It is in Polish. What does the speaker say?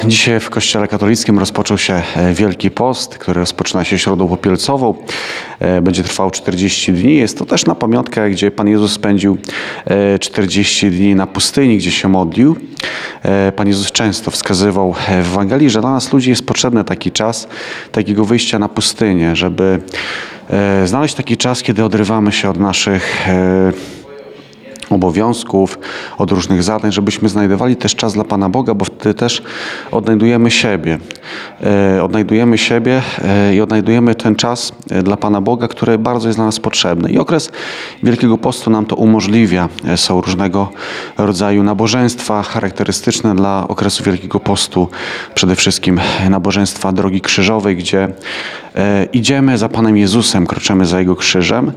Dzisiaj w Kościele katolickim rozpoczął się Wielki Post, który rozpoczyna się Środą Popielcową. Będzie trwał 40 dni. Jest to też na pamiątkę, gdzie Pan Jezus spędził 40 dni na pustyni, gdzie się modlił. Pan Jezus często wskazywał w Ewangelii, że dla nas ludzi jest potrzebny taki czas, takiego wyjścia na pustynię, żeby znaleźć taki czas, kiedy odrywamy się od naszych obowiązków, od różnych zadań, żebyśmy znajdowali też czas dla Pana Boga, bo wtedy też odnajdujemy siebie. Odnajdujemy siebie i odnajdujemy ten czas dla Pana Boga, który bardzo jest dla nas potrzebny. I okres Wielkiego Postu nam to umożliwia. Są różnego rodzaju nabożeństwa charakterystyczne dla okresu Wielkiego Postu. Przede wszystkim nabożeństwa Drogi Krzyżowej, gdzie idziemy za Panem Jezusem, kroczymy za Jego krzyżem.